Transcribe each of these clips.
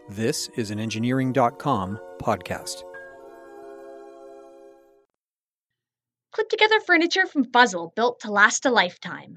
This is an Engineering.com podcast. Clip-together furniture from Fuzzle built to last a lifetime.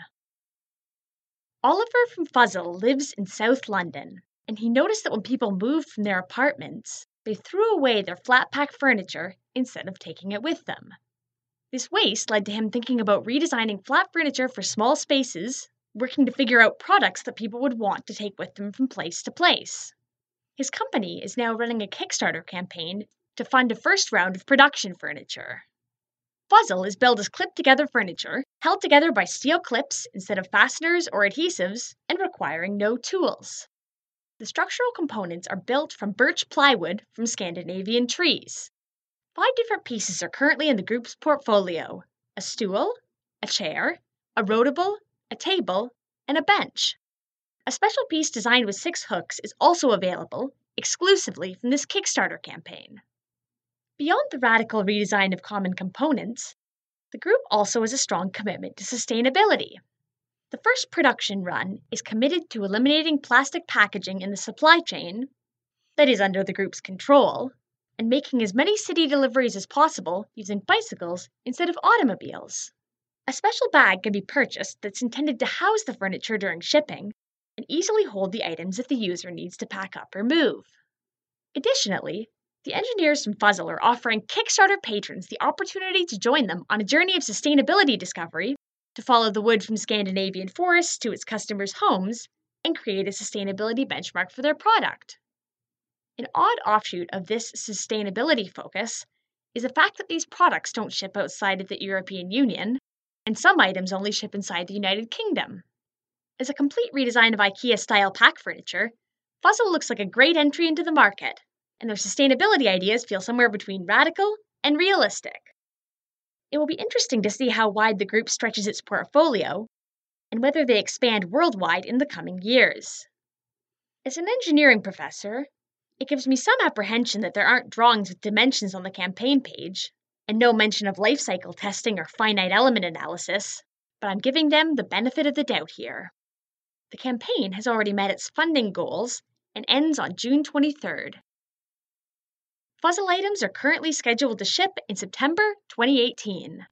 Oliver from Fuzzle lives in South London, and he noticed that when people moved from their apartments, they threw away their flat-pack furniture instead of taking it with them. This waste led to him thinking about redesigning flat furniture for small spaces, working to figure out products that people would want to take with them from place to place. His company is now running a Kickstarter campaign to fund a first round of production furniture. Fuzzle is billed as clip-together furniture, held together by steel clips instead of fasteners or adhesives, and requiring no tools. The structural components are built from birch plywood from Scandinavian trees. 5 different pieces are currently in the group's portfolio: a stool, a chair, a roadable, a table, and a bench. A special piece designed with 6 hooks is also available, exclusively from this Kickstarter campaign. Beyond the radical redesign of common components, the group also has a strong commitment to sustainability. The first production run is committed to eliminating plastic packaging in the supply chain, that is under the group's control, and making as many city deliveries as possible using bicycles instead of automobiles. A special bag can be purchased that's intended to house the furniture during shipping and easily hold the items if the user needs to pack up or move. Additionally, the engineers from Fuzzle are offering Kickstarter patrons the opportunity to join them on a journey of sustainability discovery, to follow the wood from Scandinavian forests to its customers' homes, and create a sustainability benchmark for their product. An odd offshoot of this sustainability focus is the fact that these products don't ship outside of the European Union, and some items only ship inside the United Kingdom. As a complete redesign of IKEA-style pack furniture, Fuzzle looks like a great entry into the market, and their sustainability ideas feel somewhere between radical and realistic. It will be interesting to see how wide the group stretches its portfolio, and whether they expand worldwide in the coming years. As an engineering professor, it gives me some apprehension that there aren't drawings with dimensions on the campaign page, and no mention of life cycle testing or finite element analysis, but I'm giving them the benefit of the doubt here. The campaign has already met its funding goals and ends on June 23rd. Fuzzle items are currently scheduled to ship in September 2018.